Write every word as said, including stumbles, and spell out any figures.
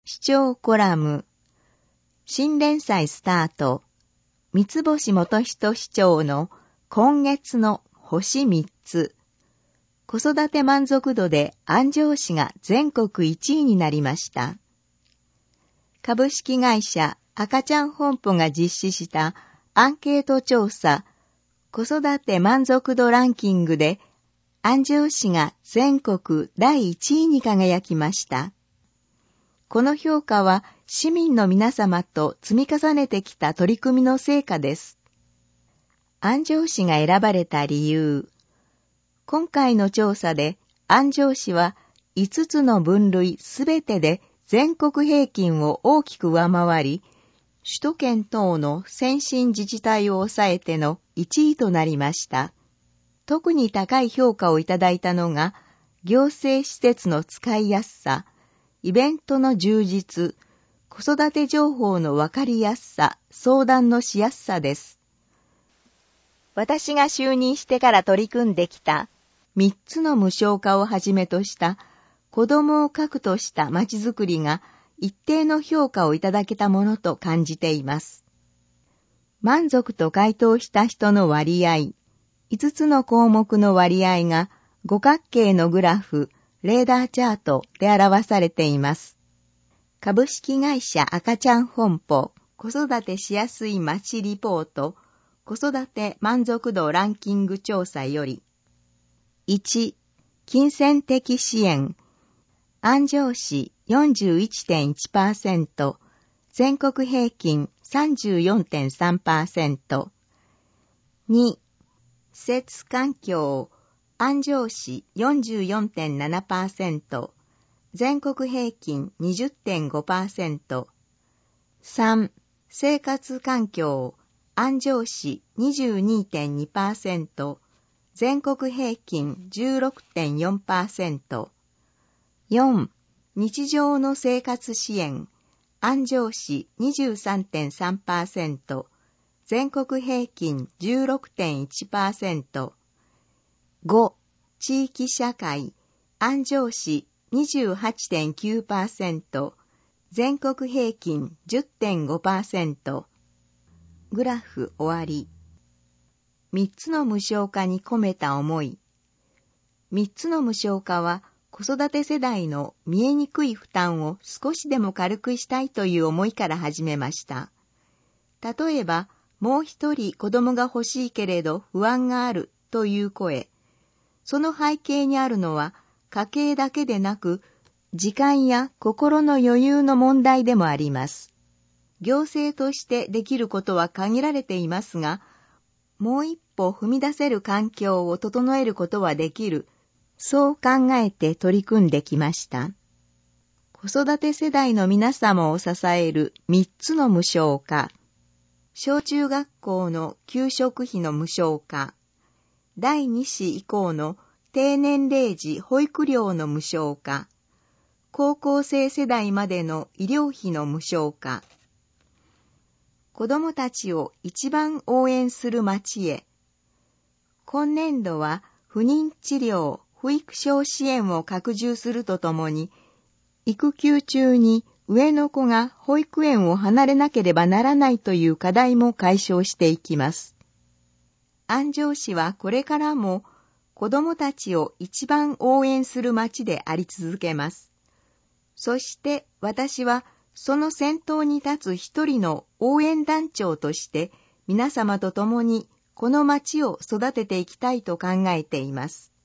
視聴コラム。新連載スタート。三星元人市長の今月の星みっつ。子育て満足度で安城市が全国いちいになりました。株式会社赤ちゃん本舗が実施したアンケート調査子育て満足度ランキングで安城市が全国だいいちいに輝きました。この評価は市民の皆様と積み重ねてきた取り組みの成果です。安城市が選ばれた理由。今回の調査で安城市はいつつの分類すべてで全国平均を大きく上回り、首都圏等の先進自治体を抑えてのいちいとなりました。特に高い評価をいただいたのが、行政施設の使いやすさ、イベントの充実、子育て情報のわかりやすさ、相談のしやすさです。私が就任してから取り組んできたみっつの無償化をはじめとした子どもを核としたまちづくりが一定の評価をいただけたものと感じています。満足と回答した人の割合、いつつの項目の割合が五角形のグラフ、レーダーチャートで表されています。株式会社赤ちゃん本舗子育てしやすい街リポート子育て満足度ランキング調査よりいち、金銭的支援安城市 よんじゅういってんいちパーセント 全国平均 さんじゅうよんてんさんパーセント に、施設環境安城市 よんじゅうよんてんななパーセント、全国平均 にじゅってんごパーセント。さん、生活環境安城市 にじゅうにてんにパーセント、全国平均 じゅうろくてんよんパーセント。よん、日常の生活支援安城市 にじゅうさんてんさんパーセント、全国平均 じゅうろくてんいちパーセント。ご、地域社会安城市 にじゅうはちてんきゅうパーセント、全国平均 じゅってんごパーセント。グラフ終わり。みっつの無償化に込めた思い。みっつの無償化は子育て世代の見えにくい負担を少しでも軽くしたいという思いから始めました。例えば、もう一人子供が欲しいけれど不安があるという声。その背景にあるのは家計だけでなく時間や心の余裕の問題でもあります。行政としてできることは限られていますが、もう一歩踏み出せる環境を整えることはできる、そう考えて取り組んできました。子育て世代の皆様を支えるみっつの無償化。小中学校の給食費の無償化。だいに子以降の低年齢児保育料の無償化。高校生世代までの医療費の無償化。子どもたちを一番応援する町へ。今年度は不妊治療、保育所支援を拡充するとともに、育休中に上の子が保育園を離れなければならないという課題も解消していきます。安城市はこれからも子どもたちを一番応援する町であり続けます。そして私はその先頭に立つ一人の応援団長として皆様と共にこの町を育てていきたいと考えています。